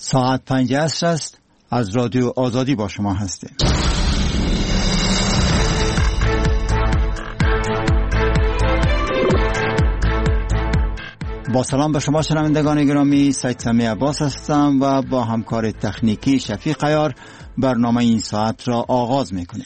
ساعت 5 عصر است. از رادیو آزادی با شما هستیم. با سلام به شما شنوندگان گرامی، سید سمی عباس هستم و با همکار تکنیکی شفیق عیار برنامه این ساعت را آغاز میکنیم.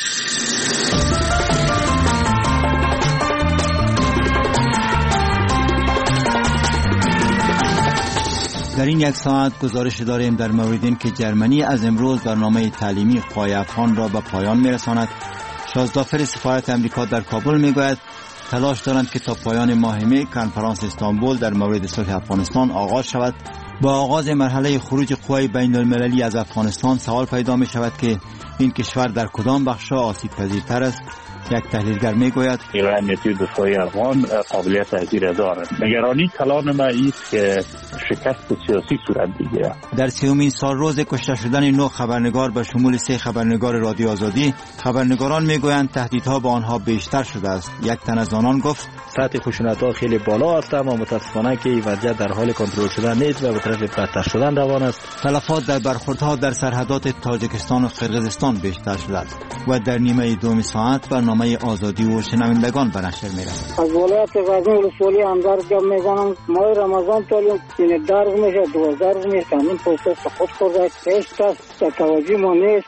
در این یک ساعت گزارش داریم در مورد این که جرمنی از امروز برنامه تعلیمی قوای افغان را به پایان میرساند. شازدافر سفارت امریکا در کابل میگوید تلاش دارند که تا پایان ماه می کنفرانس استانبول در مورد صلح افغانستان آغاز شود. با آغاز مرحله خروج قوای بین المللی از افغانستان سوال پیدا می شود که این کشور در کدام بخش آسیب پذیرتر است. یک تحلیلگر میگوید امنیتی دفاعی افغان قابلیت تاثیر دارد. نگرانی کلان ما است که شکست سیاسی صورت بگیرد. در 30مین سال روز کشته شدن 9 خبرنگار به شمول 3 خبرنگار رادیو آزادی، خبرنگاران میگویند تهدیدها به آنها بیشتر شده است. یک تن از آنان گفت سطح خشونت‌ها خیلی بالا است، اما متاسفانه که این وضعیت در حال کنترل شدن نیست و به طرف بدتر شدن روان است. تلفات در برخوردها در سرحدات تاجیکستان و قرقیزستان بیشتر شده است و در نیمه دوم ساعت برنامه آزادی و شنوندگان به نشر می‌رسد. از ولایت غزنی ولسوالی همدار جمع می‌زنم. ماه رمضان تعلیم این درز میشه 2000 میشه همین پروسس خود خورده هیچ کس توجه ما نیست.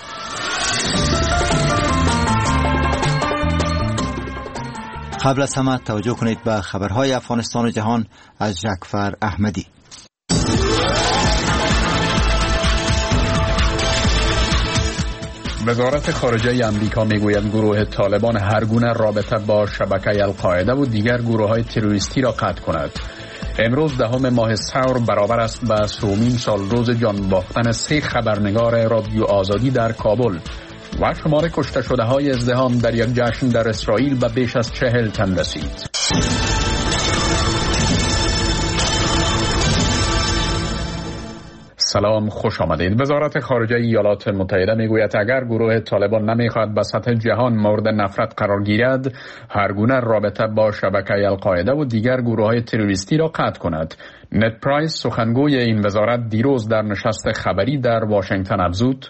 قبل از همه توجه کنید به خبرهای افغانستان و جهان از جعفر احمدی. وزارت خارجه آمریکا میگوید گروه طالبان هر گونه رابطه با شبکه القاعده و دیگر گروه‌های تروریستی را قطع کند. امروز 10 ماه ثور برابر است به 30مین سال روز جان باختن 3 خبرنگار رادیو آزادی در کابل و شمار کشته شده های ازدحام در یک جشن در اسرائیل به بیش از 40 تن رسید. سلام، خوش آمدید. وزارت خارجه ایالات متحده میگوید اگر گروه طالبان نمیخواهد به سطح جهان مورد نفرت قرار گیرد، هر گونه رابطه با شبکه القاعده و دیگر گروه‌های تروریستی را قطع کند. نت پرایس سخنگوی این وزارت دیروز در نشست خبری در واشنگتن افزود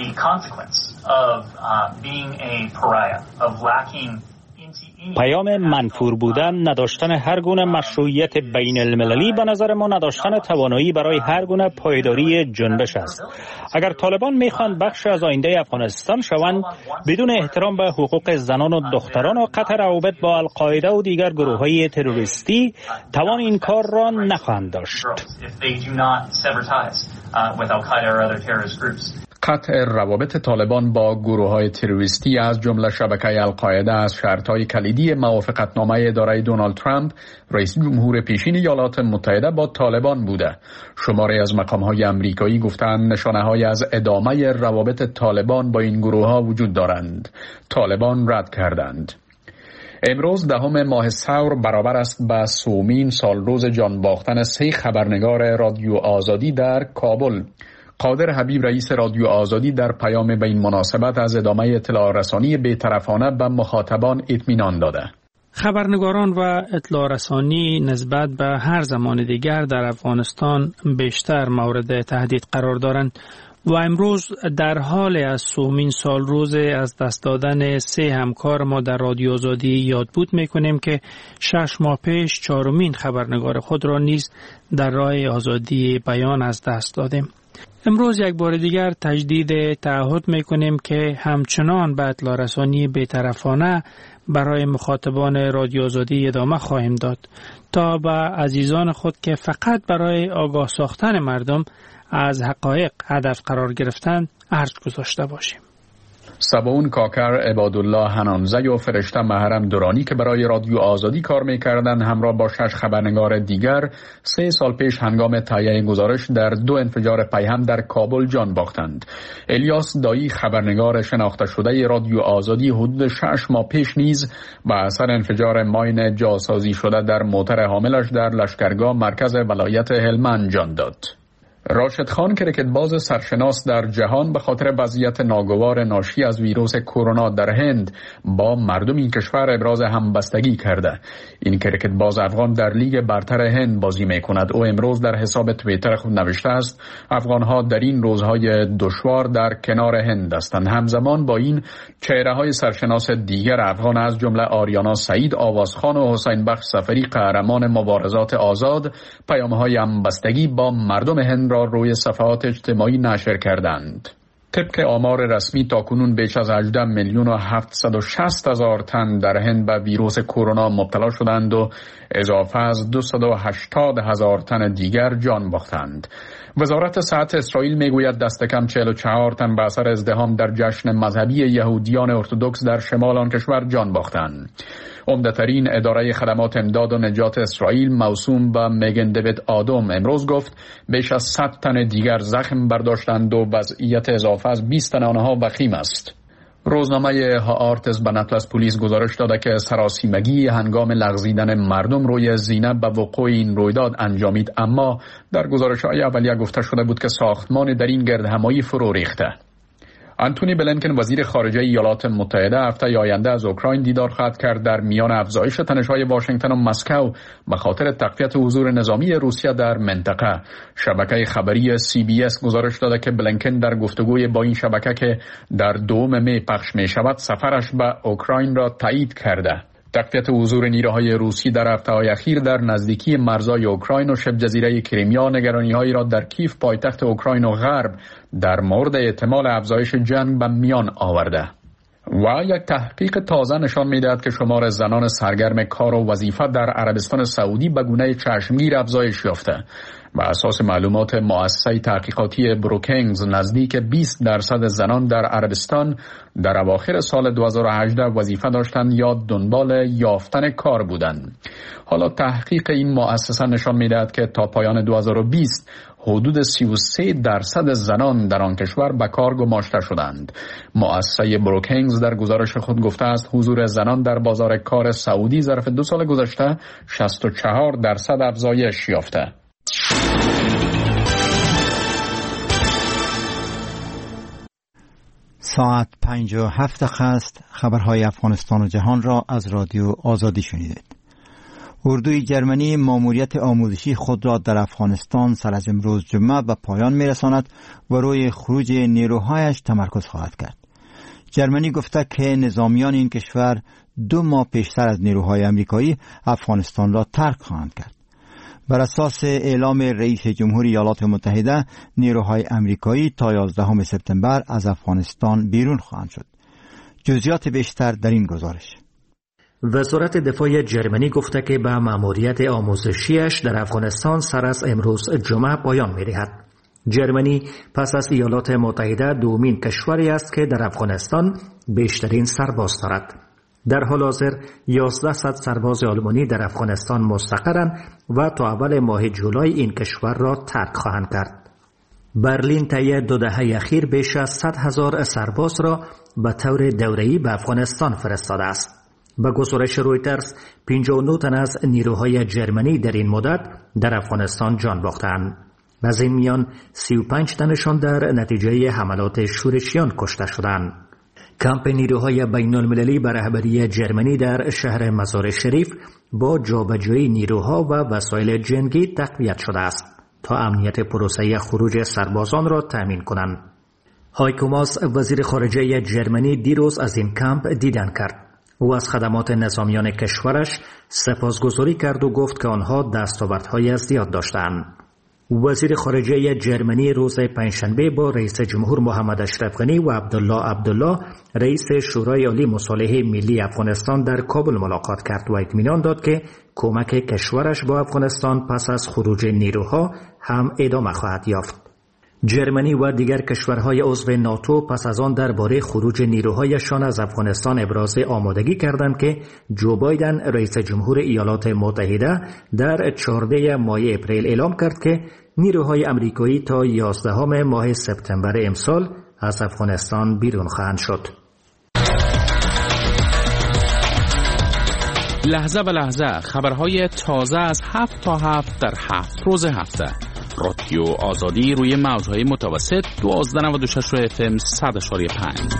پیام منفور بودن، نداشتن هر گونه مشروعیت بین المللی به نظر ما نداشتن توانایی برای هر گونه پایداری جنبش است. اگر طالبان میخوان بخش از آینده افغانستان شوند، بدون احترام به حقوق زنان و دختران و قطع روابط با القاعده و دیگر گروه‌های تروریستی، توان این کار را نخواهند داشت. قطع روابط طالبان با گروه‌های تروریستی از جمله شبکه القاعده از شرط‌های کلیدی موافقتنامه اداره دونالد ترامپ رئیس جمهور پیشین ایالات متحده با طالبان بوده. شماری از مقام‌های آمریکایی گفتند نشانه‌هایی از ادامه روابط طالبان با این گروه‌ها وجود دارند. طالبان رد کردند. امروز 10 ماه ثور برابر است به 30مین سال روز جان باختن 3 خبرنگار رادیو آزادی در کابل. قادر حبیب رئیس رادیو آزادی در پیام به این مناسبت از ادامه اطلاع رسانی بی‌طرفانه به مخاطبان اطمینان داده. خبرنگاران و اطلاع رسانی نسبت به هر زمان دیگر در افغانستان بیشتر مورد تهدید قرار دارند و امروز در حال از 30مین سال روز از دست دادن 3 همکار ما در رادیو آزادی یادبود میکنیم که 6 ماه پیش 4مین خبرنگار خود را نیز در راه آزادی بیان از دست دادیم. امروز یک بار دیگر تجدید تعهد میکنیم که همچنان به اطلاع رسانی بی‌طرفانه برای مخاطبان رادیو آزادی ادامه خواهیم داد تا به عزیزان خود که فقط برای آگاه ساختن مردم از حقایق هدف قرار گرفتند عرض گذاشته باشیم. سباون کاکر، عبادالله حنانزی و فرشته محرم دورانی که برای رادیو آزادی کار می‌کردند همراه با 6 خبرنگار دیگر 3 سال پیش هنگام تهیه گزارش در 2 انفجار پیهم در کابل جان باختند. الیاس دایی خبرنگار شناخته شده رادیو آزادی حدود 6 ماه پیش نیز به اثر انفجار ماین جاسازی شده در موتر حاملش در لشکرگاه مرکز ولایت هلمند جان داد. راشد خان کرکتباز سرشناس در جهان به خاطر وضعیت ناگوار ناشی از ویروس کرونا در هند با مردم این کشور ابراز همبستگی کرده. این کرکتباز افغان در لیگ برتر هند بازی می کند. او امروز در حساب توییتر خود نوشته است افغانها در این روزهای دشوار در کنار هند هستند. همزمان با این چهره های سرشناس دیگر افغان از جمله آریانا سعید آوازخان و حسین بخش سفری قهرمان مبارزات آزاد پیام‌های همبستگی با مردم هند را روی صفحات اجتماعی نشر کردند. طبق آمار رسمی تاکنون بیش از 18,760,000 تن در هند به ویروس کرونا مبتلا شدند و اضافه از 280,000 تن دیگر جان باختند. وزارت صحت اسرائیل میگوید دست کم 44 تن به اثر ازدحام در جشن مذهبی یهودیان ارتدوکس در شمال آن کشور جان باختند. عمده‌ترین اداره خدمات امداد و نجات اسرائیل موسوم به میگن دیوید آدم امروز گفت بیش از 100 تن دیگر زخم برداشتند و وضعیت اضافه از 20 تن آنها وخیم است. روزنامه هآرتس به نقل از پلیس گزارش داده که سراسیمگی هنگام لغزیدن مردم روی زینه به وقوع این رویداد انجامید، اما در گزارش‌های اولیه گفته شده بود که ساختمان در این گردهمایی فرو ریخته. آنتونی بلینکن وزیر خارجه ایالات متحده هفته آینده از اوکراین دیدار خواهد کرد. در میان افزایش تنش‌های واشنگتن و مسکو به خاطر تقویت حضور نظامی روسیه در منطقه، شبکه خبری CBS گزارش داده که بلینکن در گفتگوی با این شبکه که در 2 می پخش می شود سفرش به اوکراین را تایید کرده. تقویت حضور نیروهای روسی در هفته‌های اخیر در نزدیکی مرزهای اوکراین و شبه جزیره کریمیا نگرانی‌هایی را در کیف پایتخت اوکراین و غرب در مورد احتمال افزایش جنگ به میان آورده. و یک تحقیق تازه نشان می‌دهد که شمار زنان سرگرم کار و وظیفه در عربستان سعودی به گونه چشمگیر افزایش یافته. بر اساس معلومات مؤسسه تحقیقاتی بروکینگز نزدیک 20% زنان در عربستان در اواخر سال 2018 وظیفه داشتند یا دنبال یافتن کار بودند. حالا تحقیق این مؤسسه نشان می‌دهد که تا پایان 2020 حدود 33% زنان در آن کشور به کار گماشته شدند. مؤسسه بروکینگز در گزارش خود گفته است حضور زنان در بازار کار سعودی ظرف 2 سال گذشته 64% افزایش یافته. ساعت 57 است. خبرهای افغانستان و جهان را از رادیو آزادی شنیدید. اردوی جرمنی ماموریت آموزشی خود را در افغانستان سر از امروز جمعه به پایان می‌رساند و روی خروج نیروهایش تمرکز خواهد کرد. جرمنی گفته که نظامیان این کشور 2 ماه پیشتر از نیروهای امریکایی افغانستان را ترک خواهند کرد. بر اساس اعلام رئیس جمهور ایالات متحده، نیروهای امریکایی تا 11 سپتامبر از افغانستان بیرون خواهند شد. جزئیات بیشتر در این گزارش. وزارت دفاع جرمنی گفته که به ماموریت آموزشیش در افغانستان سر از امروز جمعه پایان می‌دهد. جرمنی پس از ایالات متحده دومین کشوری است که در افغانستان بیشترین سرباز دارد. در حال حاضر 1100 سرباز آلمانی در افغانستان مستقرند و تا اول ماه جولای این کشور را ترک خواهند کرد. برلین طی 2 دهه اخیر بیش از 100,000 سرباز را به طور دوره‌ای به افغانستان فرستاده است. به گزارش رویترز 59 تن از نیروهای جرمنی در این مدت در افغانستان جان باختند. از این میان 35 تنشان در نتیجه حملات شورشیان کشته شدند. کمپ نیروهای بین المللی به رهبری جرمنی در شهر مزار شریف با جابجایی نیروها و وسایل جنگی تقویت شده است تا امنیت پروسه خروج سربازان را تامین کنند. هایکو ماس وزیر خارجه جرمنی دیروز از این کمپ دیدن کرد. او از خدمات نظامیان کشورش سپاسگزاری کرد و گفت که آنها دستاوردهای زیاد داشتند. وزیر خارجه جرمنی روز پنجشنبه با رئیس جمهور محمد اشرف غنی و عبدالله رئیس شورای عالی مصالحه ملی افغانستان در کابل ملاقات کرد و اطمینان داد که کمک کشورش با افغانستان پس از خروج نیروها هم ادامه خواهد یافت. جرمنی و دیگر کشورهای عضو ناتو پس از آن درباره خروج نیروهایشان از افغانستان ابراز آمادگی کردند که جو بایدن رئیس جمهور ایالات متحده در 14 ماه اپریل اعلام کرد که نیروهای امریکایی تا 11 ماه سپتامبر امسال از افغانستان بیرون خواهند شد. لحظه به لحظه خبرهای تازه از 7 تا 7 در 7 روز هفته. رادیو آزادی روی موجهای متوسط 1296 FM 100.5.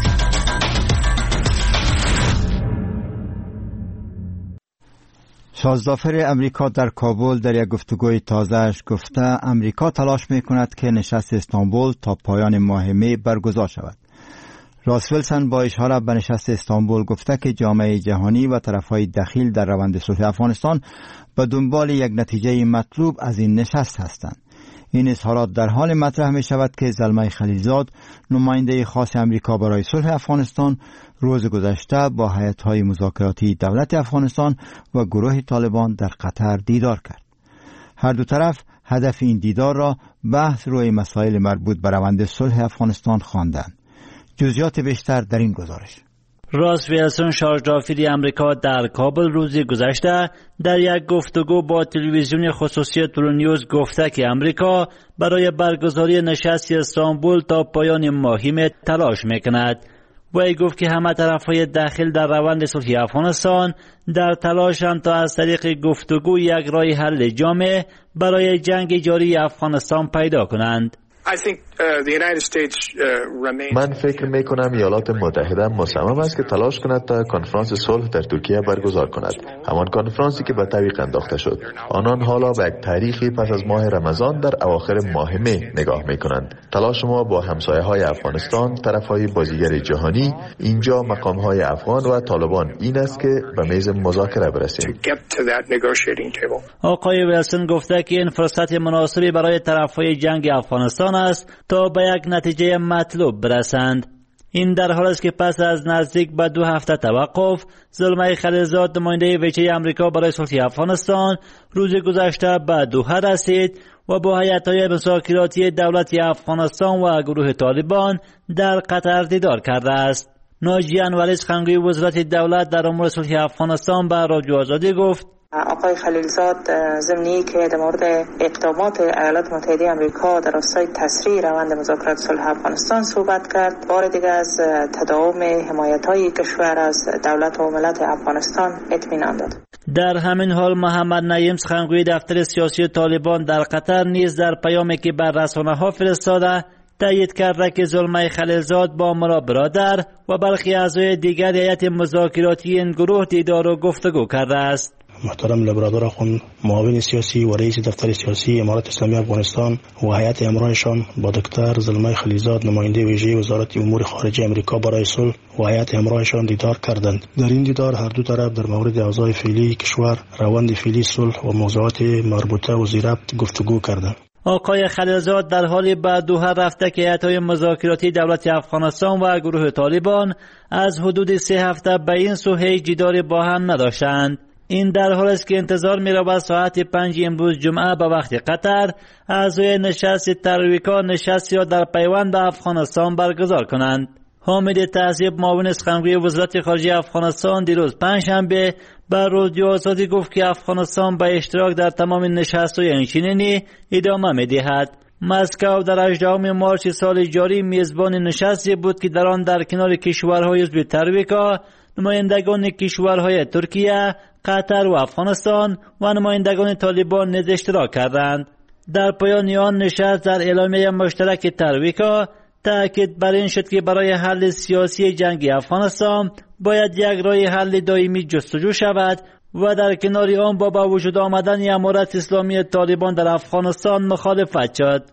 شازدافر امریکا در کابل در یک گفتگوی تازه‌اش گفته امریکا تلاش می‌کند که نشست استانبول تا پایان ماه می برگزار شود. راس ویلسون با اشاره به نشست استانبول گفته که جامعه جهانی و طرف‌های دخیل در روند صلح افغانستان به دنبال یک نتیجه مطلوب از این نشست هستند. این اظهارات در حال مطرح می شود که زلمه خلیلزاد نماینده خاص امریکا برای صلح افغانستان روز گذشته با هیئت‌های مذاکراتی دولت افغانستان و گروه طالبان در قطر دیدار کرد. هر دو طرف هدف این دیدار را بحث روی مسائل مربوط به روند صلح افغانستان خواندند. جزئیات بیشتر در این گزارش. راس ویلسون شارژدافری امریکا در کابل روز گذشته در یک گفتگو با تلویزیون خصوصی ترونیوز گفته که امریکا برای برگزاری نشست استانبول تا پایان ماه می تلاش میکند. وی گفت که همه طرف‌های داخل در روند صلح افغانستان در تلاشند تا از طریق گفتگو یک راه حل جامع برای جنگ جاری افغانستان پیدا کنند. من فکر می کنم ایالات متحده مصمم است که تلاش کند تا کنفرانس صلح در ترکیه برگزار کند. همان کنفرانسی که به تعویق انداخته شد. آنان حالا به یک تاریخی پس از ماه رمضان در اواخر ماه می نگاه می کنند. تلاش ما با همسایه های افغانستان، طرف های بازیگر جهانی، اینجا مقام های افغان و طالبان این است که به میز مذاکره برسیم. آقای ویلسون گفته که این فرصت مناسبی برای طرف های جنگ افغانستان است تا به یک نتیجه مطلوب برسند. این در حالی است که پس از نزدیک به 2 هفته توقف زلمه خلیلزاد نماینده ویژه امریکا برای صلح افغانستان روز گذشته به دوحه رسید و با هیئت‌های مذاکراتی دولت افغانستان و گروه طالبان در قطر دیدار کرده است. ناجی انوری سخنگوی وزارت دولت در امور صلح افغانستان به رادیو آزادی گفت آقای خلیلزاد ضمنی که در مورد اقدامات ایالات متحده آمریکا در راستای تسریع روند مذاکرات صلح افغانستان صحبت کرد. بار دیگر از تداوم حمایت‌های کشور از دولت و ملت افغانستان اطمینان داد. در همین حال محمد نعیم سخنگوی دفتر سیاسی طالبان در قطر نیز در پیامی که بر رسانه‌ها فرستاده تایید کرده که زلمه خلیلزاد با مرا برادر و برخی اعضای دیگر هیئت مذاکراتی این گروه دیدار و گفتگو کرده است. محترم لبرادر آخوند معاون سیاسی و رئیس دفتر سیاسی امارات اسلامی افغانستان و هیئت همراهشان با دکتر زلمه خلیلزاد نماینده ویژه وزارت امور خارجه امریکا برای صلح و هیئت همراهشان دیدار کردند. در این دیدار هر دو طرف در مورد اوضاع فعلی کشور، روند فعلی صلح و موضوعات مربوطه و ذی-ربط گفتگو کردند. آقای خلیلزاد در حالی به دوحه رفته که هیئت‌های مذاکراتی دولت افغانستان و گروه طالبان از حدود 3 هفته به این سو هیچ دیداری با هم نداشتند. این در حالی است که انتظار می‌رود ساعت 5 امروز جمعه به وقت قطر اعضای نشست ترویکا نشستی را در پیوند به افغانستان برگزار کنند. حامد تهذیب معاون سخنگوی وزارت خارجه افغانستان دیروز پنجشنبه به رادیو آزادی گفت که افغانستان به اشتراک در تمام نشست‌های اینچنینی ادامه می‌دهد. مسکو در 18 مارس سال جاری میزبان نشستی بود که در آن در کنار کشورهای عضو ترویکا نمایندگان کشورهای ترکیه، قطر و افغانستان و نمایندگان طالبان نیز اشتراک کردند. در پایان آن نشست در اعلامیه مشترک ترویکا تأکید بر این شد که برای حل سیاسی جنگ افغانستان باید یک راه حل دائمی جستجو شود و در کنار آن با وجود آمدن امارت اسلامی طالبان در افغانستان مخالفت شد.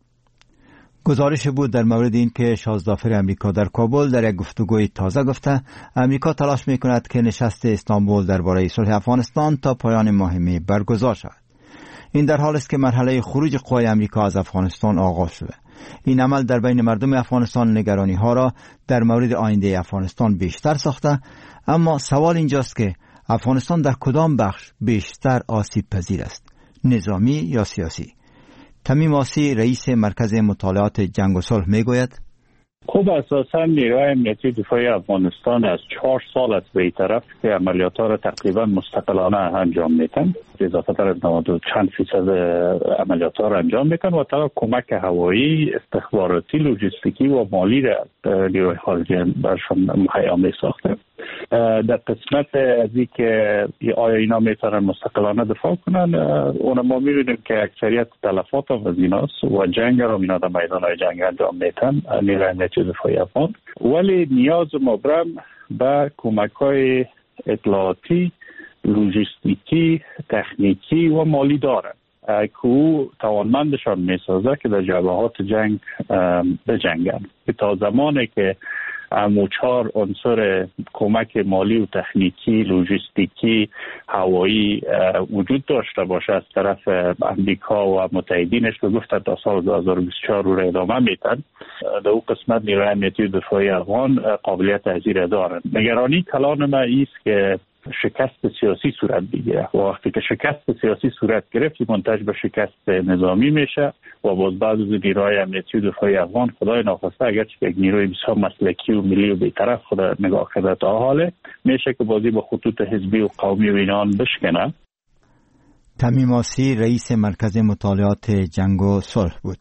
گزارش بود در مورد این که شازدافر امریکا در کابل در یک گفتگوی تازه گفته امریکا تلاش می‌کند که نشست استانبول درباره صلح افغانستان تا پایان ماه می برگزار شود. این در حالی است که مرحله خروج قوای امریکا از افغانستان آغاز شده. این عمل در بین مردم افغانستان نگرانی‌ها را در مورد آینده افغانستان بیشتر ساخته، اما سوال اینجاست که افغانستان در کدام بخش بیشتر آسیب پذیر است، نظامی یا سیاسی؟ تمیم آسی رئیس مرکز مطالعات جنگ و صلح میگوید خب اساسا نیروهای امنیتی دفاعی افغانستان از 4 سال است به این طرف که عملیات‌ها را تقریبا مستقلانه انجام میدن. اضافه تر از 90 چند فیصد عملیات‌ها را انجام میدن و تا کمک هوایی، استخباراتی، لوجستیکی و مالی را نیروهای خارجی برشان مهیا می‌ساخته. در قسمت از این که آیا اینا میتونن مستقلانه دفاع کنن، اون ما میبینیم که اکثریت تلفات هم از ایناست و جنگ هم اینا در میدان های جنگ انجام میتن نیروی امنیتی دفاعی افغان، ولی نیاز مبرم به کمک های اطلاعاتی، لوجستیکی، تکنیکی و مالی دارن که او توانمندشان میسازه که در جبهات جنگ بجنگن. تا زمانی که چهار عنصر کمک مالی و تکنیکی، لوجستیکی، هوایی وجود داشته باشه از طرف امریکا و متحدینش، به گفت تا سال 2024 رو ادامه میتن، در اون قسمت نیروی امنیتی دفاعی افغان قابلیت تحضیر دارن. نگرانی کلان ما ایست که شکست سیاسی صورت بگیره و وقتی که شکست سیاسی صورت گرفت منتج به شکست نظامی میشه و باز بعض از نیروهای امنیتی و دفاعی افغان خدای ناخواسته اگرچه یک نیروی بسیار مسلکی و ملی و بی‌طرف خدا نگاه کرده تا حاله میشه که بازی با خطوط حزبی و قومی و اینان بشکنه. تمیم آسی رئیس مرکز مطالعات جنگ و صلح بود.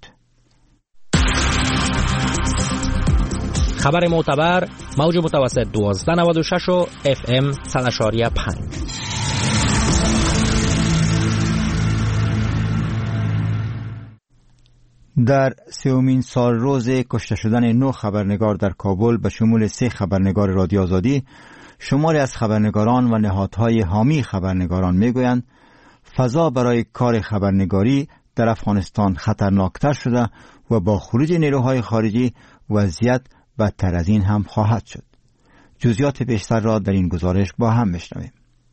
خبر معتبر موج متوسط 1296 و FM 100.5. در سومین سال روز کشته شدن 9 خبرنگار در کابل به شمول 3 خبرنگار رادیو آزادی، شماری از خبرنگاران و نهادهای حامی خبرنگاران میگویند فضا برای کار خبرنگاری در افغانستان خطرناکتر شده و با خروج نیروهای خارجی وضعیت بدتر از این هم خواهد شد. جزئیات بیشتر را در این گزارش با هم بشنویم.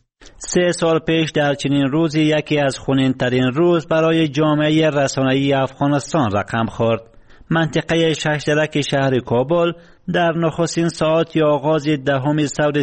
3 سال پیش در چنین روزی یکی از خونین‌ترین روز برای جامعه رسانه‌ای افغانستان رقم خورد. منطقه ششدرک شهر کابل در نخستین ساعات آغاز 10 سال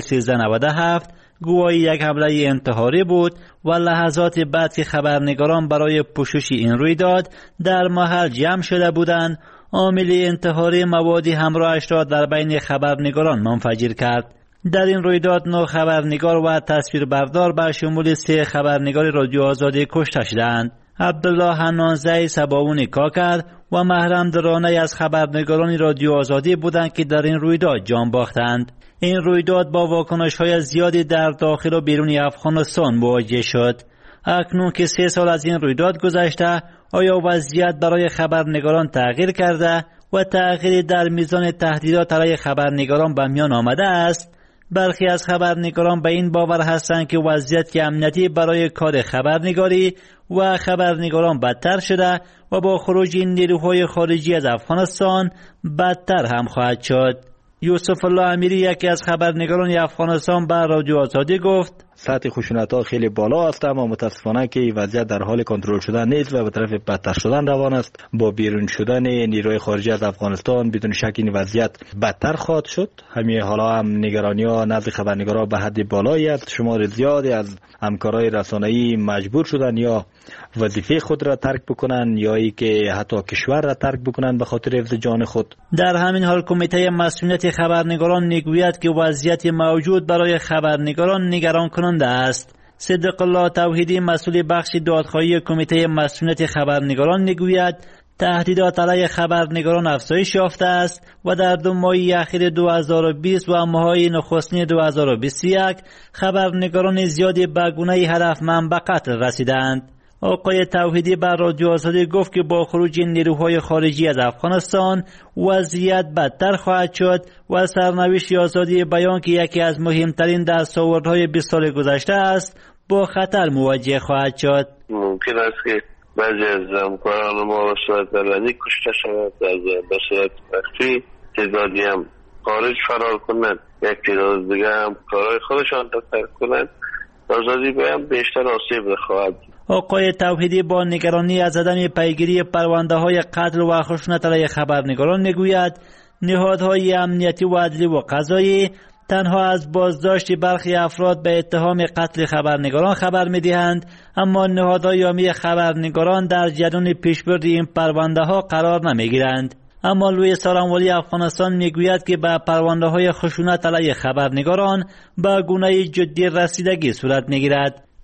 1397 گویای یک حمله انتحاری بود و لحظات بعد که خبرنگاران برای پوشش این رویداد در محل جمع شده بودند، عامل انتحاری موادی همراهش را در بین خبرنگاران منفجر کرد. در این رویداد 9 خبرنگار و تصویربردار به شمول 3 خبرنگار رادیو آزادی کشته شدند. عبدالله حنانزی سباوون کاکر و محرم درانه از خبرنگاران رادیو آزادی بودند که در این رویداد جان باختند. این رویداد با واکنش‌های زیادی در داخل و بیرون افغانستان مواجه شد. اکنون که 3 سال از این رویداد گذشته، آیا وضعیت برای خبرنگاران تغییر کرده و تغییری در میزان تهدیدات علیه خبرنگاران به میان آمده است؟ برخی از خبرنگاران به این باور هستند که وضعیت امنیتی برای کار خبرنگاری و خبرنگاران بدتر شده و با خروج این نیروهای خارجی از افغانستان بدتر هم خواهد شد. یوسف الله امیری یکی از خبرنگاران افغانستان به رادیو آزادی گفت سطح خشونت‌ها خیلی بالا است، اما متاسفانه که وضعیت در حال کنترل شدن نیست و به طرف بدتر شدن روان است. با بیرون شدن نیروی خارجی از افغانستان بدون شک این وضعیت بدتر خواهد شد. همین حالا هم نگرانی‌ها نزد خبرنگاران به حد بالایی است. شمار زیادی از همکارای رسانه‌ای مجبور شدن یا وظیفه خود را ترک بکنن یا ای که حتی کشور را ترک بکنن به خاطر حفظ جان خود. در همین حال کمیته مسئولیت خبرنگاران میگوید که وضعیت موجود برای خبرنگاران نگران کننده است. صدق الله توحیدی مسئول بخش دادخواهی کمیته مسئولیت خبرنگاران میگوید تهدیدات علیه خبرنگاران افزایش یافته است و در 2 ماه اخیر 2020 و ماه‌های نخستین 2021 خبرنگاران زیادی به گونه هدفمند به قتل رسیدند. آقای توحیدی بر رادیو آزادی گفت که با خروج نیروهای خارجی از افغانستان وضعیت بدتر خواهد شد و سرنوشت آزادی بیان که یکی از مهمترین دستاوردهای 20 سال گذشته است با خطر مواجه خواهد شد. ممکن است که بعضی از همکاران ما به صورت علنی کشته شود، به صورت مخفی، تعدادی هم خارج فرار کنند، یک تعداد دیگه هم کارهای خودشان را ترک کنند. آزادی بیان بیشتر آسیب خواهد. آقای توحیدی با نگرانی از عدم پیگیری پرونده‌های قتل و خشونت علیه خبرنگاران میگوید نهادهای امنیتی و عدلی و قضایی تنها از بازداشت برخی افراد به اتهام قتل خبرنگاران خبر می‌دهند، اما نهادهای حامی خبرنگاران در جریان پیشبرد این پرونده‌ها قرار نمی‌گیرند. اما لوی سارانوالی افغانستان میگوید که به پرونده‌های خشونت علیه خبرنگاران به گونه جدی رسیدگی صورت می‌گیرد.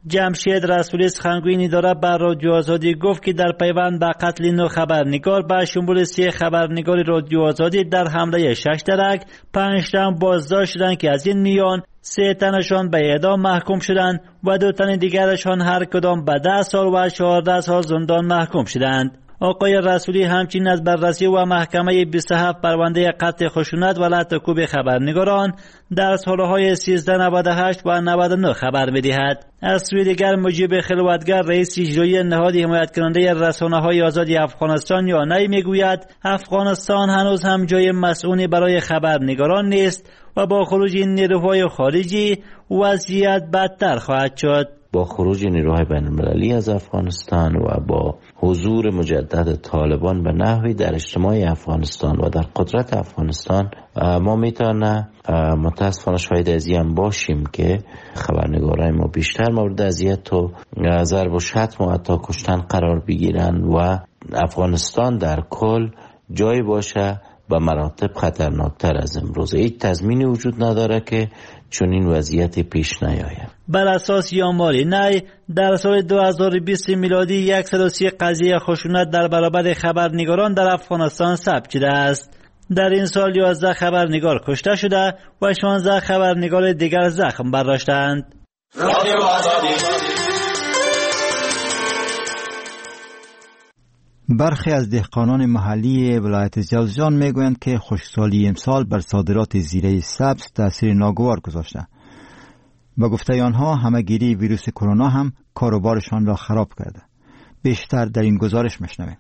جمشید رسولی سخنگوی اداره بر رادیو آزادی گفت که در پیوند به قتل 9 خبرنگار به شمول 3 خبرنگار رادیو آزادی در حمله 6 درک 5 تن بازداشت شدند که از این میان 3 تنشان به اعدام محکوم شدند و 2 تن دیگرشان هر کدام به 10 سال و 14 سال زندان محکوم شدند. آقای رسولی همچنین از بررسی و محکمه 27 پرونده قتل خشونت و لطم‌کوب خبرنگاران در سالهای 1398 و 99 خبر می‌دهد. از سوی دیگر مجیب خلوتگر رئیس اجرایی نهاد حمایت کننده رسانه‌های آزاد افغانستان یا نی میگوید افغانستان هنوز هم جای مسئولی برای خبرنگاران نیست و با خروج این نیروهای خارجی وضعیت بدتر خواهد شد. با خروج نیروهای بین‌المللی از افغانستان و با حضور مجدد طالبان به نحوی در اجتماع افغانستان و در قدرت افغانستان ما میتونه متاسفانه شاهد ازیم باشیم که خبرنگارای ما بیشتر مورد اذیت و ضرب و شتم و حتی کشتن قرار بگیرن و افغانستان در کل جایی باشه به مراتب خطرناکتر از امروز. هیچ تضمینی وجود نداره که چون این وضعیت پیش نیاید. بر اساس آمار نی در سال 2020 میلادی 130 قضیه خشونت در برابر خبرنگاران در افغانستان ثبت شده است. در این سال 11 خبرنگار کشته شده و 16 خبرنگار دیگر زخم برداشتند. برخی از دهقانان محلی ولایت جوزجان میگویند که خشکسالی امسال بر صادرات زیره سبز تأثیر ناگوار گذاشته. با گفته آنها همه‌گیری ویروس کرونا هم کاروبارشان را خراب کرده. بیشتر در این گزارش میشنویم.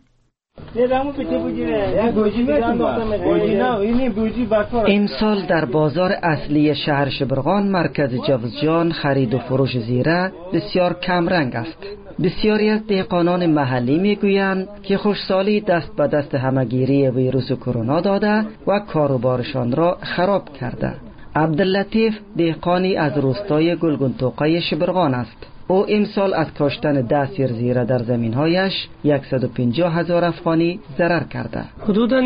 امسال در بازار اصلی شهر شبرغان مرکز جوزجان خرید و فروش زیره بسیار کم رنگ است. بسیاری از دهقانان محلی میگویند که خشکسالی دست به دست همه‌گیری ویروس کرونا داده و کاروبارشان را خراب کرده. عبداللطیف دهقانی از روستای گلگونتوقه شبرغان است. او امسال از کاشتن 10 سیر زیره در زمینهایش 150,000 افغانی ضرر کرده. حدوداً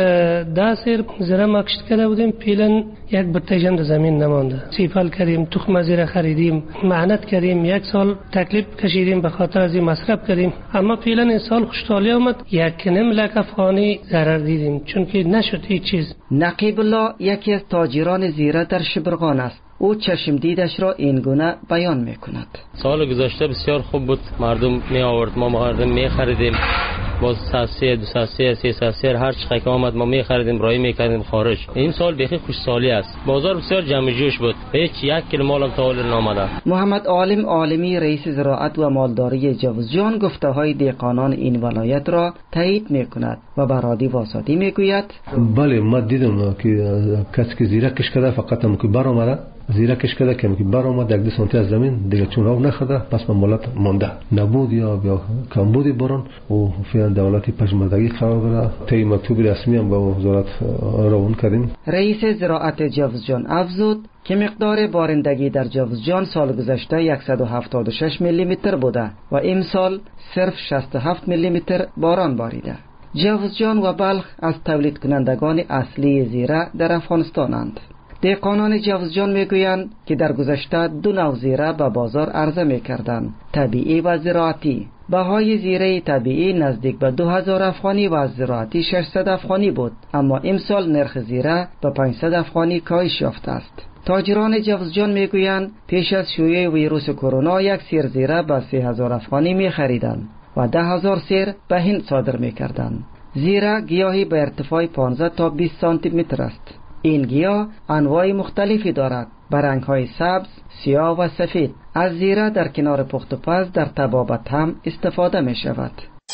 10 سیر زیره ما کاشت کرده بودیم، پیلن یک بتیجان در زمین نمانده. سیفال کردیم، تخم زیره خریدیم، مهنت کردیم، 1 سال تکلیف کشیدیم، به خاطر از این مصرف کردیم، اما پیلن این سال خشکسالی آمد 1.5 لک افغانی ضرر دیدیم چون که نشد هیچ چیز. نقیب الله یکی از تاجران زیره در شبرغان است. او چشم دیدش را این گونه بیان میکند. سال گذشته بسیار خوب بود، مردم می آورد، ما مردم می خریدیم، باز ساسیه 200 سیر هر چقدر که آمد ما می خریدیم، رای می کردیم خارج. این سال بیخی خوشسالی است، بازار بسیار جمع جوش بود، هیچ 1 کیلو مال تا حال نامده. محمد عالمی رئیس زراعت و مالداری جوزجان گفته های دهقانان این ولایت را تایید میکند و برادی واسطی میگوید بله ما دیدم که کسی که زیره کش کرده فقط هم که بر آمده زیره کش کرده که بر آمد 1-2 سانتی از زمین دیگه چون راو نخورده، پس مالات مانده نبود یا کمبودی باران و فعلا دولتی پژمردگی قرار داره. طی مکتوب رسمی هم با وزارت روان کردیم. رئیس زراعت جوزجان افزود که مقدار بارندگی در جوزجان سال گذشته 176 میلی متر بوده و امسال صرف 67 میلی متر باران باریده. جوزجان و بلخ از تولید کنندگان اصلی زیره در افغانستانند. دهقانان جوزجان میگویند که در گذشته 2 نوع زیره به بازار عرضه میکردند، طبیعی و زراعتی. بهای زیره طبیعی نزدیک به 2000 افغانی و از زراعتی 600 افغانی بود، اما امسال نرخ زیره به 500 افغانی کاهش یافته است. تاجران جوزجان میگویند پیش از شیوع ویروس کرونا 1 سیر زیره به 3000 افغانی میخریدند و 10,000 سیر به هند صادر میکردند. زیره گیاهی به ارتفاع 15 تا 20 سانتی متر است. این گیاه انواع مختلفی دارد، به رنگ‌های سبز، سیاه و سفید. از زیره در کنار پخت و پز در طبابت هم استفاده می شود.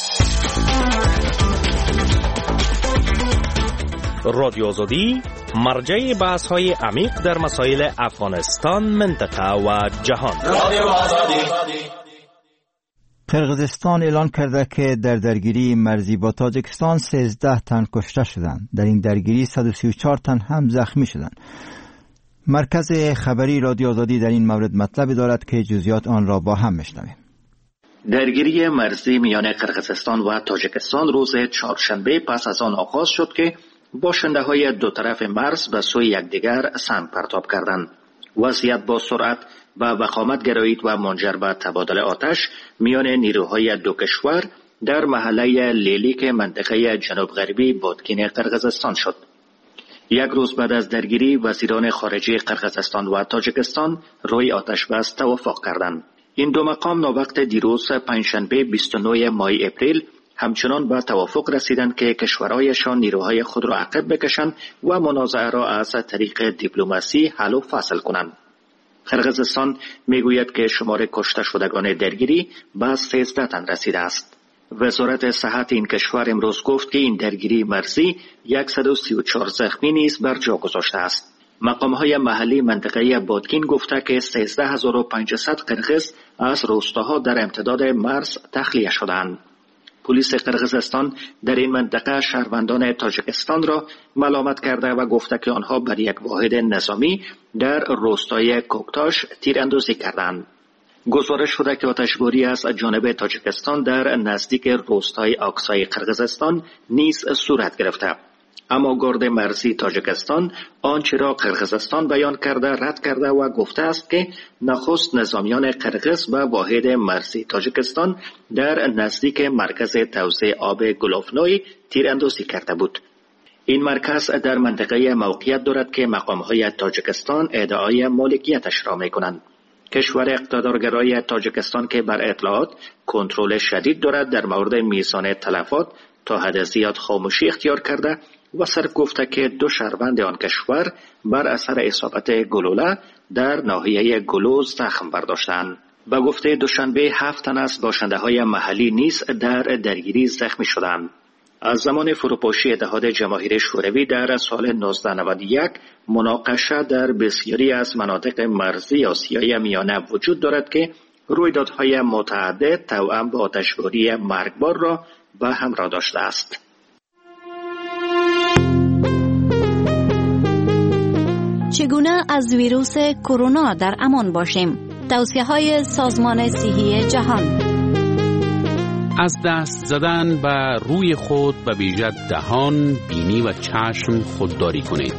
رادیو آزادی مرجع بحث‌های عمیق در مسائل افغانستان، منطقه و جهان. رادیو آزادی. قرقیزستان اعلان کرده که در درگیری مرزی با تاجیکستان 13 تن کشته شدند. در این درگیری 134 تن هم زخمی شدند. مرکز خبری رادیو آزادی در این مورد مطلبی دارد که جزئیات آن را با هم میشنویم. درگیری مرزی میان قرقیزستان و تاجیکستان روز چهارشنبه پس از آن آغاز شد که باشنده‌های 2 طرف مرز به سوی یکدیگر سنگ پرتاب کردند. وضعیت با سرعت و وخامت گرایید و منجر به تبادل آتش میان نیروهای دو کشور در محله لیلیک منطقه جنوب غربی بادکین قرقیزستان شد. یک روز بعد از درگیری وزیران خارجه قرقیزستان و تاجیکستان روی آتش بس توافق کردند. این دو مقام ناوقت دیروز پنجشنبه 29 ماه اپریل همچنان به توافق رسیدند که کشورهایشان نیروهای خود را عقب بکشند و منازعه را از طریق دیپلماسی حل و فصل کنند. قرقیزستان میگوید که شمار کشته شدگان درگیری به 13 تن رسیده است. وزارت صحت این کشور امروز گفت که این درگیری مرزی 134 زخمی نیز بر جا گذاشته است. مقامهای محلی منطقه بادکین گفته که 13500 قرقیز از روستاها در امتداد مرز تخلیه شدند. پلیس قرقیزستان در این منطقه شهروندان تاجیکستان را ملامت کرده و گفته که آنها بر یک واحد نظامی در روستای کوکتاش تیراندازی کردند. گزارش شده که آتشباری از جانب تاجیکستان در نزدیک روستای آکسای قرقیزستان نیز صورت گرفته. اما گارد مرزی تاجیکستان آنچه را قرقیزستان بیان کرده رد کرده و گفته است که نخست نظامیان قرقیز و واحد مرزی تاجیکستان در نزدیک مرکز توزیع آب گلوفنوی تیراندازی کرده بود. این مرکز در منطقه موقعیت دارد که مقامهای تاجیکستان ادعای مالکیتش را می‌کنند. کشور اقتدارگرای تاجیکستان که بر اطلاعات کنترل شدید دارد در مورد میزان تلفات تا حد زیاد خاموشی اختیار کرده و صرف گفته که 2 شهروند آن کشور بر اثر اصابت گلوله در ناحیه گلوز زخم برداشتند. به گفته دوشنبه 7 تن از باشنده‌های محلی نیز در درگیری زخمی شدند. از زمان فروپاشی اتحاد جماهیر شوروی در سال 1991 مناقشه در بسیاری از مناطق مرزی آسیای میانه وجود دارد که رویدادهای متعدد توأم با آتشباری مرگبار را به همراه داشته است. چگونه از ویروس کرونا در امان باشیم؟ توصیه‌های سازمان صحی جهان. از دست زدن به روی خود به ویژه دهان، بینی و چشم خودداری کنید.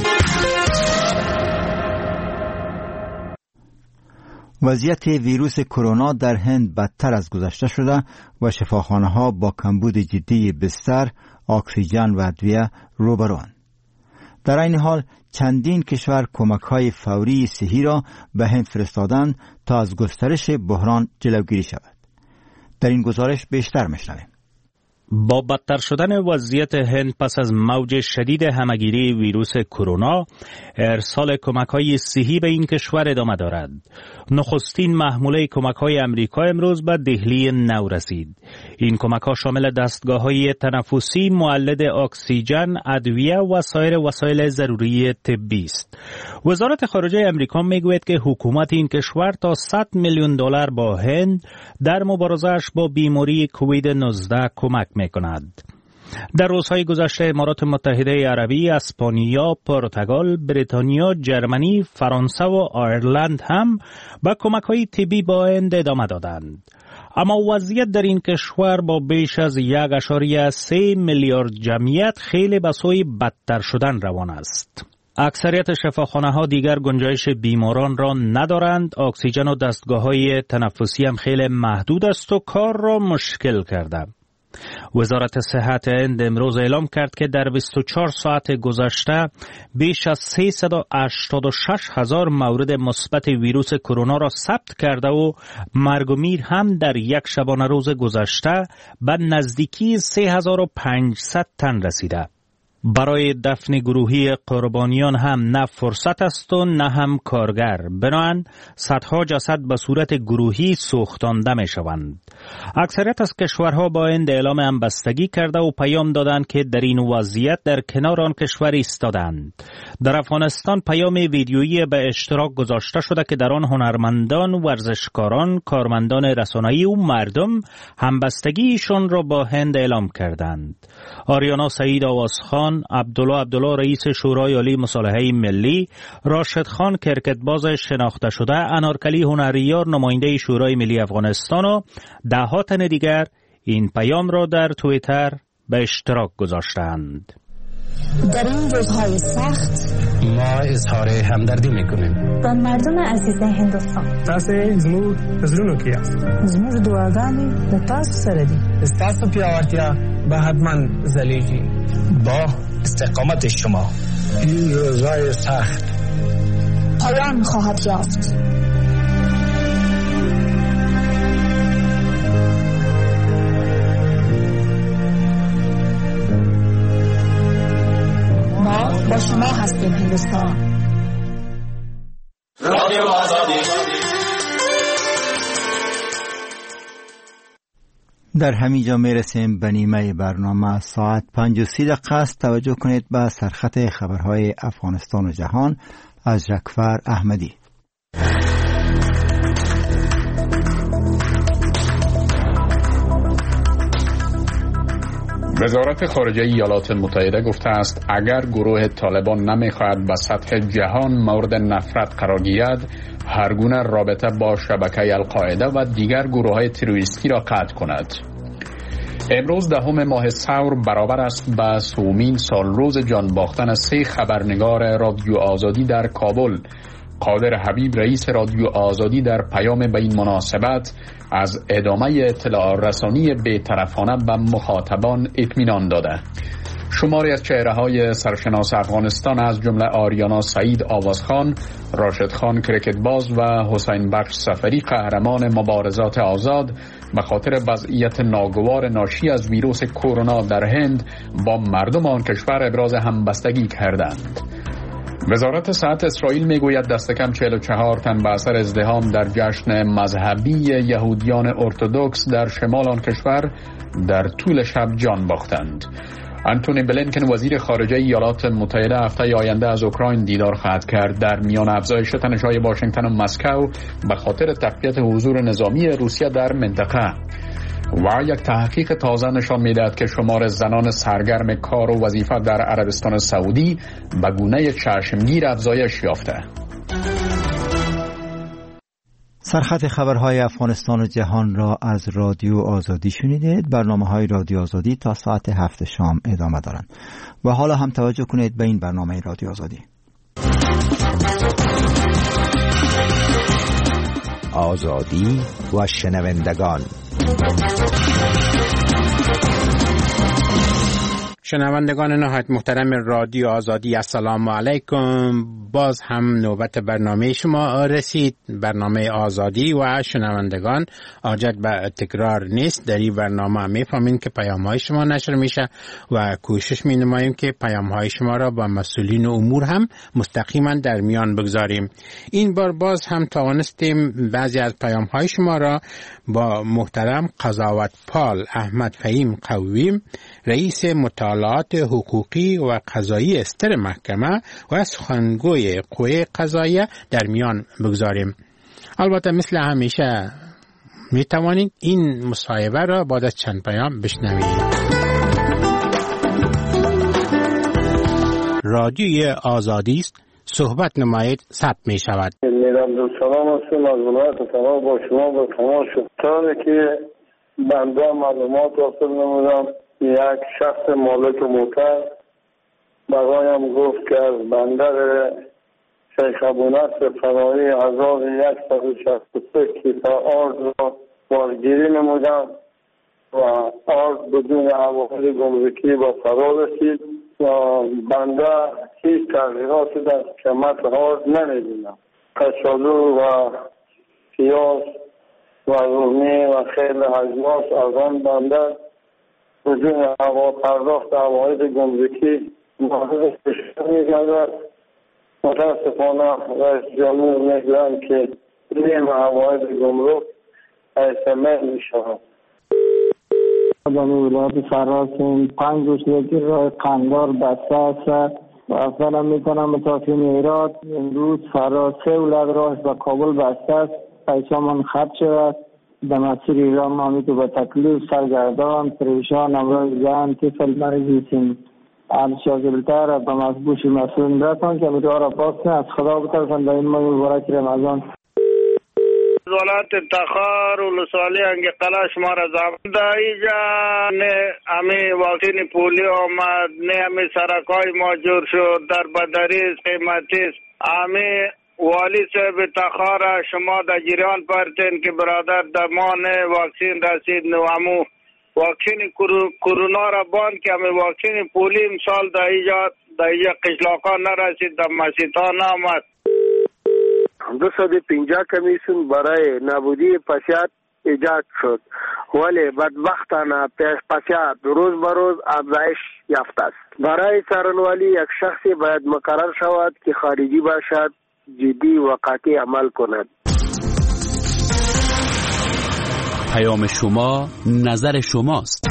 وضعیت ویروس کرونا در هند بدتر از گذشته شده و شفاخانه‌ها با کمبود جدی بستر، اکسیژن و ادویه روبروند. در این حال چندین کشور کمک‌های فوری صحی را به هند فرستادند تا از گسترش بحران جلوگیری شود. در این گزارش بیشتر میشنویم. با بدتر شدن وضعیت هند پس از موج شدید همهگیری ویروس کرونا، ارسال کمک‌های صحی به این کشور ادامه دارد. نخستین محموله کمک‌های امریکا امروز به دهلی نو رسید. این کمک‌ها شامل دستگاه‌های تنفسی، مولد اکسیژن، ادویه و سایر وسایل ضروری طبی است. وزارت خارجه امریکا میگوید که حکومت این کشور تا $100 میلیون با هند در مبارزه‌اش با بیماری کووید 19 کمک می‌کند. در روزهای گذشته امارات متحده عربی، اسپانیا، پرتغال، بریتانیا، جرمنی، فرانسه و آیرلند هم به کمک‌های طبی با هند ادامه دادند. اما وضعیت در این کشور با بیش از 1.3 میلیارد جمعیت خیلی به سوی بدتر شدن روان است. اکثریت شفاخانه‌ها دیگر گنجایش بیماران را ندارند، اکسیژن و دستگاه‌های تنفسی هم خیلی محدود است و کار را مشکل کرده. وزارت صحت هند امروز اعلام کرد که در 24 ساعت گذشته بیش از 386,000 مورد مثبت ویروس کرونا را ثبت کرده و مرگ و میر هم در یک شبانه روز گذشته به نزدیکی 3500 تن رسیده. برای دفن گروهی قربانیان هم نه فرصت است و نه هم کارگر. بنابراین صدها جسد به صورت گروهی سوختانده می شوند. اکثریت از کشورها با این اعلام همبستگی کرده و پیام دادند که در این وضعیت در کنار آن کشور ایستادند. در افغانستان پیام ویدیویی به اشتراک گذاشته شده که در آن هنرمندان، ورزشکاران، کارمندان رسانه‌ای و مردم همبستگیشان را با هند اعلام کردند. آریانا سعید آوازخان، عبدالله رئیس شورای عالی مصالحه ملی، راشد خان کرکتباز شناخته شده، انارکلی هنریار نماینده شورای ملی افغانستان و ده‌ها تن دیگر این پیام را در توییتر به اشتراک گذاشتند. در این روزهای سخت ما اظهار همدردی میکنیم با مردم عزیز هندوستان. تاسو زموږ زړونو کې یاست. زموږ دعاګانې د تاسو سره دي. تاسو پیاوړتیا به حتما ځلیږي. با استقامت شما این روزهای سخت پایان خواهد یافت. ما با شما هستیم هندوستان. رادیو آزادی. در همینجا میرسیم به نیمه برنامه. ساعت 5:30 است. توجه کنید به سرخط خبرهای افغانستان و جهان از جعفر احمدی. وزارت خارجه ایالات متحده گفته است اگر گروه طالبان نمیخواهد به سطح جهان مورد نفرت قرار گیرد، هر گونه رابطه با شبکه القاعده و دیگر گروه‌های تروریستی را قطع کند. امروز 10 ماه ثور برابر است به 3مین سالروز جان باختن 3 خبرنگار رادیو آزادی در کابل. قادر حبیب رئیس رادیو آزادی در پیام به این مناسبت از ادامه اطلاع رسانی بی‌طرفانه به مخاطبان اطمینان داده. شماری از چهره‌های سرشناس افغانستان از جمله آریانا سعید آوازخان، راشد خان کرکتباز و حسین بخش سفری قهرمان مبارزات آزاد به خاطر وضعیت ناگوار ناشی از ویروس کرونا در هند با مردم آن کشور ابراز همبستگی کردند. وزارت صحت اسرائیل میگوید دست کم 44 تن به اثر ازدحام در جشن مذهبی یهودیان ارتدوکس در شمال آن کشور در طول شب جان باختند. انتونی بلینکن وزیر خارجه ایالات متحده هفته آینده از اوکراین دیدار خواهد کرد. در میان افزایش تنش‌های واشنگتن و مسکو به خاطر تقویت حضور نظامی روسیه در منطقه و یک تحقیق تازه نشان می‌دهد که شمار زنان سرگرم کار و وظیفه در عربستان سعودی به گونه چشمگیر افزایش یافته. سرخط خبرهای افغانستان و جهان را از رادیو آزادی شنیدید. برنامه‌های رادیو آزادی تا ساعت 7 شام ادامه دارند. و حالا هم توجه کنید به این برنامه رادیو آزادی. آزادی و شنوندگان. شنوندگان نهایت محترم رادیو آزادی، السلام علیکم. باز هم نوبت برنامه شما رسید. برنامه آزادی و شنوندگان حاجت به تکرار نیست. در این برنامه میفهمین که پیام های شما نشر میشه و کوشش می نماییم که پیام های شما را با مسئولین امور هم مستقیما در میان بگذاریم. این بار باز هم توانستیم بعضی از پیام های شما را با محترم قضاوتپال احمد فهیم قویم، رئیس مطالعات حقوقی و قضایی استر محکمه و سخنگوی قوه قضاییه در میان بگذاریم. البته مثل همیشه می توانید این مصاحبه را بعد از چند پیام بشنوید. رادیوی آزادی است، صحبت نمایید، ثبت می شود. میرم دو سلام هستم از ولایت تناب با شما به تماس شد. طوری که بنده معلومات حاصل نمودم، یک شخص مالک موتر برایم گفت که از بندر شیخ ابونصر فراری 1163 کیسه آرد را بارگیری نمودم و آرد بدون عوامل گمرکی با فرار رسید و بنده هیچ تغییراتی در قیمت آرد نمی‌بینم. کچالو و پیاز و رومی و خیلی اجناس از آن بنده بدون پرداخت عواید گمرکی مورد کشور می‌گردد. متاسفانه رئیس جمهور می‌گویند که نیم عواید گمرک ایسمه می‌شود. در ولایت فراس 5 روز یکی راه قندار بسته است و اصلا میتونم متافین ایراد امروز فراس 3 ولایت راهش به کابل بسته است. پیسا من خط شود در مسیر ایران ما میتو به تکلیف سرگردان پریشان امروز زن طفل مریضی سیم هر شازلتر به مضبوش مسئول رسان که امیدوار پاس نه از خدا بترسن در این ماه مبارک رمضان. ولایت تخار و لسوالی انگقلا شما را زمان در اینجا نه امی واکسین پولیو آمد، نه امی سرکای ما جور شد در بدریز قیمتیست. امی والی صاحب تخار شما در جریان پرتین که برادر در ما نه واکسین رسید نوامو واکسین کرونا را باند که امی واکسین پولی امسال در اینجا قشلاقا نرسید، در مسیطان آمد. 250 کمیسیون برای نابودی پسیات ایجاد شد، ولی بدبختانه پسیات روز به روز افزایش یافته است. برای څارنوالي یک شخصی باید مقرر شود که خارجی باشد، جدی و قاطع عمل کند. پیام شما نظر شماست.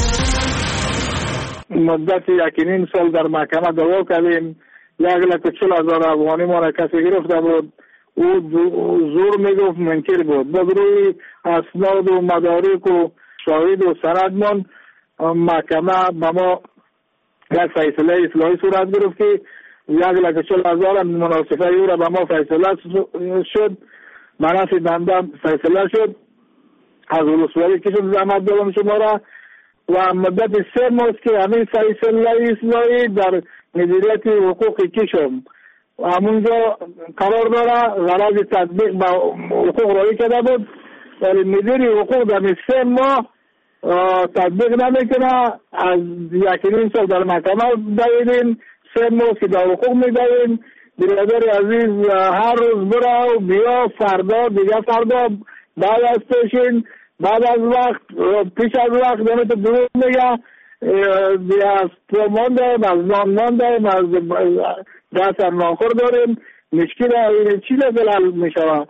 مدت 1.5 سال در محکمه دعوا کردیم. 1,40,000 افغانی ما را کسی گرفته بود. او زور میگفت منکر بود. بدروی اسناد و مدارک و شاهد و سندمان محکمه به ما یک فیصله اصلاحی صورت گرفت که 1,40,000 مناسبه او را به ما فیصله شد، منافع بنده فیصله شد. از ولسوالی کشم زحمت دادم شما را و مدت 3 ماه که همین فیصله اصلاحی در مدیریت حقوق کشم همونجا قرار داره، غرض تطبیق با حقوق رایی کرده بود، ولی مدیر حقوق در 3 ماه تطبیق نمیکنه. از 1.5 سال در محکمه دویدیم، 3 ماه که در حقوق میدویم. برادر عزیز هر روز برا و بیا، فردا دیگه فردا بعد از پیشین، بعد از وقت پیش از وقت دمت دروغ میگه. از تو ماندیم، از نان ماندیم، از دست ناخور داریم. مشکل این چیز دلال میشوه.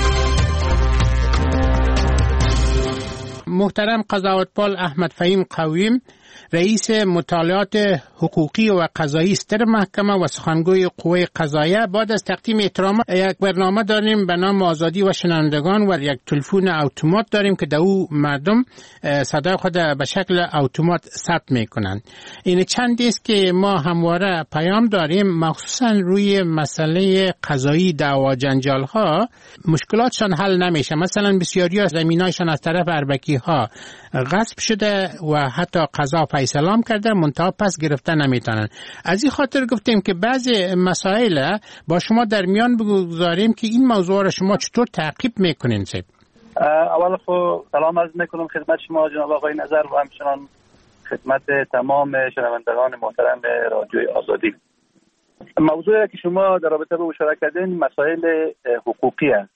محترم قضاوتپال احمد فهیم قویم، رئیس مطالعات حقوقی و قضایی در محکمه و سخنگوی قوه قضاییه، بعد از تقدیم احترامات یک برنامه داریم به نام آزادی و شنوندگان و یک تلفن اتومات داریم که در او مردم صدای خود به شکل اتومات ثبت میکنند. این چند است که ما همواره پیام داریم، مخصوصا روی مسئله قضایی دعوا جنجال ها مشکلاتشان حل نمیشه. مثلا بسیاری از زمینایشان از طرف اربکی ها غصب شده و حتی قضا فیصله کرده، منتها پس گرفته نمیتونن. از این خاطر گفتیم که بعضی مسائل با شما در میان بگذاریم که این موضوع را شما چطور تعقیب میکنین. اول خب سلام عرض میکنم خدمت شما جناب آقای نظر و همچنان خدمت تمام شنوندگان محترم رادیوی آزادی. موضوعی که شما در رابطه با اشاره کردین مسائل حقوقی است.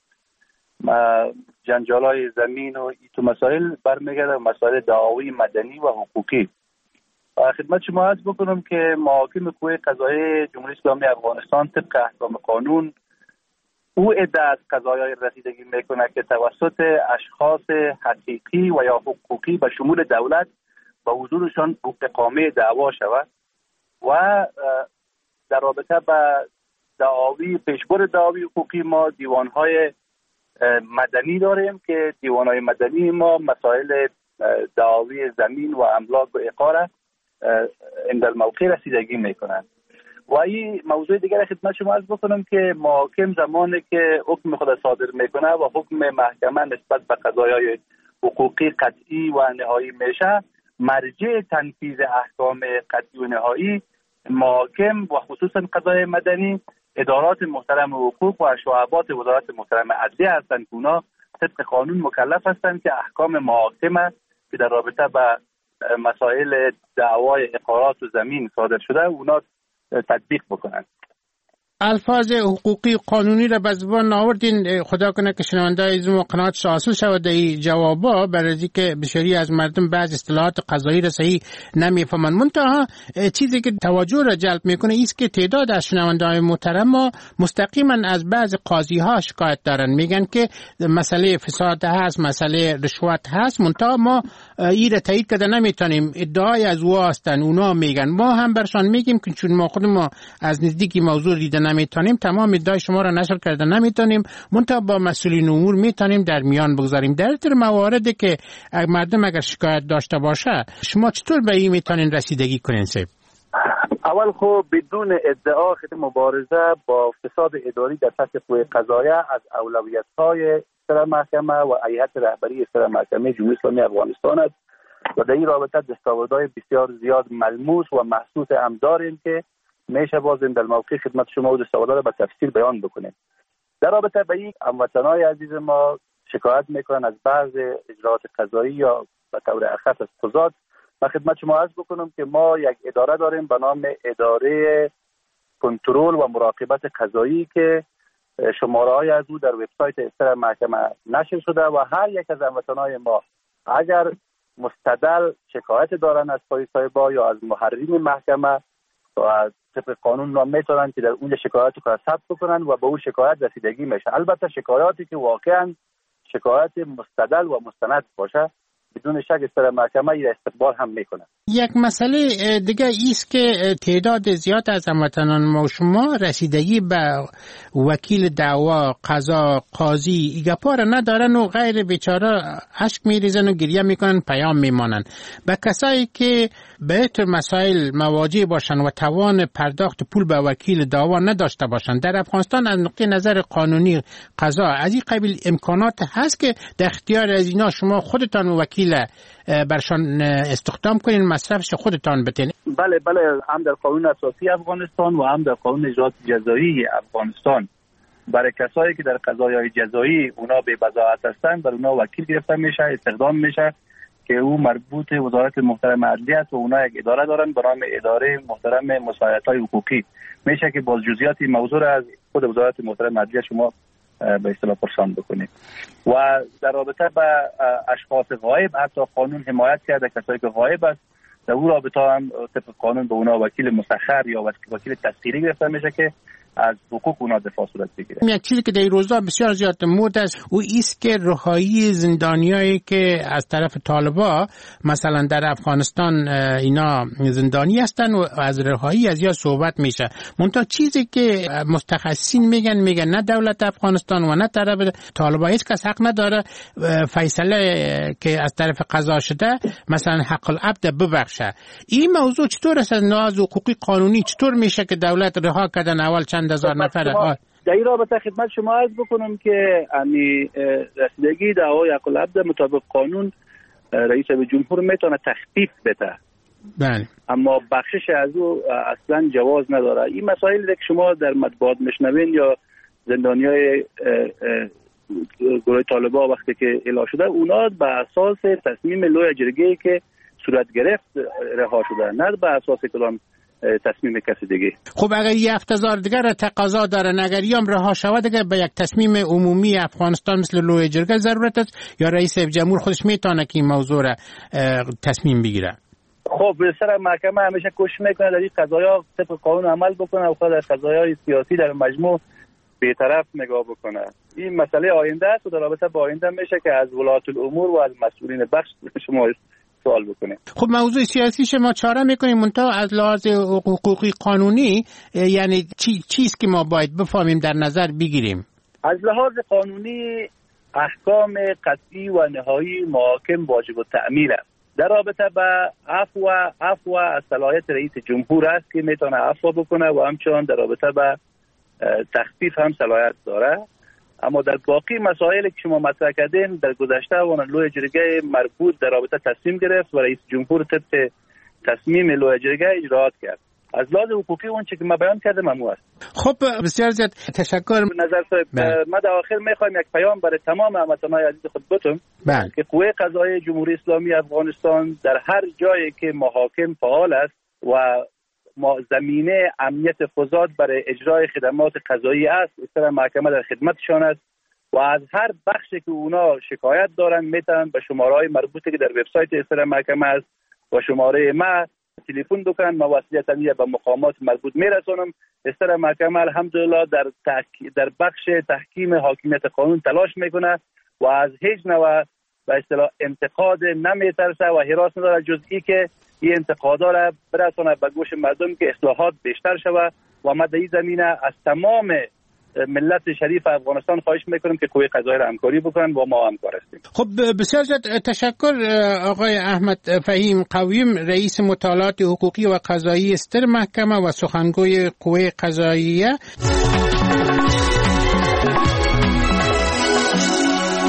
جنجال‌های زمین و این تو مسائل برمیگرده مسائل دعاوی مدنی و حقوقی. خدمت شما عرض بکنم که محاکم قوه قضاییه جمهوری اسلامی افغانستان طبق احکام قانون او عده از قضایای رسیدگی میکنه که توسط اشخاص حقیقی و یا حقوقی به شمول دولت به حضورشان اقامه دعوا شود و در رابطه با دعاوی پیشبر دعاوی حقوقی ما دیوانهای مدنی داریم که دیوانهای مدنی ما مسائل دعاوی زمین و املاک و اقاره اندر موقع رسیدگی میکنند. و این موضوع دیگر خدمت شما عرض بکنم که محاکم زمانی که حکم خود صادر میکنه و حکم محکمه نسبت به قضایای حقوقی قطعی و نهایی میشه، مرجع تنفیذ احکام قطعی و نهایی محاکم و خصوصا قضای مدنی ادارات محترم حقوق و شعبات وزارت محترم عدلیه هستند که اونا طبق قانون مکلف هستند که احکام محاکمه که در رابطه با مسائل دعوای اقارات و زمین صادر شده اونا تطبیق بکنند. الفاظ حقوقی قانونی را به زبان آوردین، خدا کنه که شنونده از ما قناعت حاصل شود در این جوابا، برای که بسیاری از مردم بعض اصطلاحات قضایی را صحیح نمیفهمند. منتها چیزی که توجه را جلب میکنه است که تعداد از شنونده های محترم ما مستقیما از بعض قاضی ها شکایت دارن، میگن که مسئله فساد هست، مسئله رشوت هست، منتها ما این را تایید کرده نمیتونیم، ادعای از او هستن، اونا میگن. ما هم برشان میگیم که چون ما خود ما از نزدیکی موضوع دیده نمیتونیم، تمام ادعای شما را نشر کرده نمیتونیم، منتها با مسئولین امور میتونیم در میان بگذاریم. در تر مواردی که مردم اگر شکایت داشته باشه شما چطور به این میتونین رسیدگی کنین؟ اول خب بدون ادعا خیلی مبارزه با فساد اداری در سطح قوه قضاییه از اولویت‌های ستر محکمه و هیئت رهبری ستر محکمه جمهوری اسلامی افغانستان است و در این رابطه دستاوردهای بسیار زیاد ملموس و محسوس هم داریم که میشه بازم در موقع خدمت شما و دستاوردها را به تفصیل بیان بکنیم. در رابطه با این هموطنان عزیز ما شکایت میکنن از بعض اجراءات قضایی یا به طور اخص از قضات. من خدمت شما عرض بکنم که ما یک اداره داریم به نام اداره کنترل و مراقبت قضایی که شماره‌های از او در وبسایت ستر محکمه نشر شده و هر یک از هموطنان ما اگر مستدل شکایت دارن از پای صاحبا یا از محررین محکمه و طبق قانون میتونن که در اونجا شکایت رو ثبت بکنن و به اون شکایت رسیدگی میشه. البته شکایاتی که واقعا شکایت مستدل و مستند باشه بدون شک ستر محکمه ای استقبال هم میکنه. یک مسئله دیگه ایست که تعداد زیاد از هموطنان ما و شما رسیدگی به وکیل دعوا، قضا، قاضی ایگپا را ندارن و غیر بیچاره اشک میریزن و گریه میکنن، پیام میمانن. به کسایی که به طور مسائل مواجه باشن و توان پرداخت پول به وکیل دعوا نداشته باشن، در افغانستان از نقطه نظر قانونی قضا از این قبیل امکانات هست که در اختیار از اینا شما خودتان وکیل برشان استخدام کنین، مصرفش خودتان بتین؟ بله هم در قانون اساسی افغانستان و هم در قانون اجرات جزایی افغانستان برای کسایی که در قضایای جزایی اونا به بضاعت هستن بر اونا وکیل گرفته میشه، استخدام میشه که او مربوط وزارت محترم عدلیه است و اونا یک اداره دارن به نام اداره محترم مساعدت‌های حقوقی. میشه که باز جزئیات موضوع از خود وزارت محترم عدلیه شما به اصطلاح پرسان بکنید. و در رابطه با اشخاص غایب حتی قانون حمایت کرده کسایی که غایب است، در اون رابطه هم طبق قانون به اونا وکیل مسخر یا وکیل تسخیری گرفته میشه که از حقوق اونا دفاع صورت بگیره. یک چیزی که در این روزا بسیار زیاد مورد است او ایست که رهایی زندانیایی که از طرف طالبا مثلا در افغانستان اینا زندانی هستن و از رهایی از یا صحبت میشه. منتها چیزی که متخصصین میگن نه دولت افغانستان و نه طرف طالبا هیچ کس حق نداره فیصله که از طرف قضا شده مثلا حق العبد ببخشه. این موضوع چطور است از ناز حقوقی قانونی چطور میشه که دولت رها کردن اول چند هزار نفر؟ در این رابطه خدمت شما عرض بکنم که رسیدگی دعوای حق العبد مطابق قانون رئیس جمهور میتونه تخفیف بده. بله. اما بخشش از او اصلا جواز نداره. این مسائل که شما در مطبوعات میشنوین یا زندانیای گروه طالبان وقتی که اعلام شده اونا به اساس تصمیم لوی جرگه‌ای که صورت گرفت رها شده، نه به اساس کلام تصمیم کسی دیگه. خب اگر یه افتضار دیگر را تقاضا دارن اگر یام رها شود دیگه به یک تصمیم عمومی افغانستان مثل لوی جرگه ضرورت است یا رئیس جمهور خودش میتونه که این موضوع را تصمیم بگیره؟ خب سر محکمه همیشه کوشش میکنه در این قضایا طبق قانون عمل بکنه و خود در قضایای سیاسی در مجموع بی‌طرف نگاه بکنه. این مسئله آینده است و در رابطه با آینده میشه که از ولایت الامور و از مسئولین بخش شما سوال بکنه. خب موضوع سیاسی شما چاره میکنیم منتها از لحاظ حقوقی قانونی یعنی چیز که ما باید بفهمیم در نظر بگیریم؟ از لحاظ قانونی احکام قطعی و نهایی محاکم واجب التأمیل است. در رابطه با عفو از صلاحیت رئیس جمهور است که میتونه عفو بکنه و همچنان در رابطه با تخفیف هم صلاحیت داره. اما در باقی مسائلی که شما مطرح کردین در گذشته لوی جرگه مربوط در رابطه تصمیم گرفت و رئیس جمهور طبق تصمیم لوی جرگه اجراات کرد. از لحاظ حقوقی اون چه که ما بیان کردم همون است. خب بسیار زیاد تشکر. نظر صاحب ما در آخر میخوایم یک پیام برای تمام هموطنان عزیز خود بتم که قوه قضاییه جمهوری اسلامی افغانستان در هر جایی که محاکم فعال است و زمینه امنیت قضات برای اجرای خدمات قضایی است، استر محکمه در خدمتشان است و از هر بخشی که اونا شکایت دارن میتونن به شماره‌های مربوطه که در وبسایت استر محکمه است و شماره ما تلفن بکنن. ما وصلیتاً به مقامات مربوط میرسونم. استر محکمه الحمدلله در بخش تحکیم حاکمیت قانون تلاش میکنه و از هیچ نوع به اصطلاح انتقاد نمیترسه و هراس نداره جزئی که این انتقادا را برسونه به گوش مردم که اصلاحات بیشتر شود و ما در این زمینه از تمام ملت شریف افغانستان خواهش میکنم که قوه قضاییه را همکاری بکنن و ما همکار هستیم. خب بسیار تشکر آقای احمد فهیم قویم رئیس مطالعات حقوقی و قضایی استر محکمه و سخنگوی قوه قضاییه.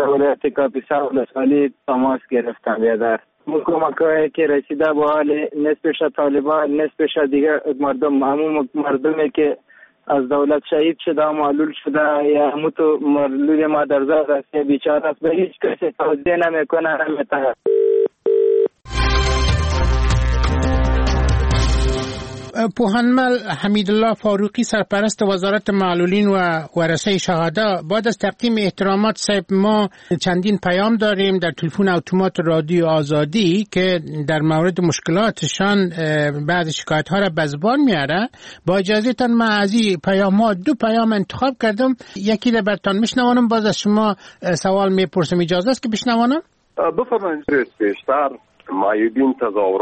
ولایت کاپیسا ولسوالی تماس گرفتم بیادر. کمک‌هایی که رسیده با حال نصفش طالبان، نصفش دیگه مردم، همون مردمی که از دولت شهید شده و معلول شده یا همون تو معلول مادرزاد است یا بیچاره است، به هیچ کسی توجیه نمیکنه، نمیتونه. پوهنمل حمیدالله فاروقی سرپرست وزارت معلولین و ورثه شهدا، بعد از تقدیم احترامات صاحب ما چندین پیام داریم در تلفن اتومات رادیو آزادی که در مورد مشکلاتشان بعض شکایت ها را به زبان میاره. با اجازهتان من از این پیام ها 2 پیام انتخاب کردم، یکی را براتون میشنوانم، باز از شما سوال میپرسم. اجازه است که بشنوانم؟ بفرمایید. بیشتر معیدین تظاهرات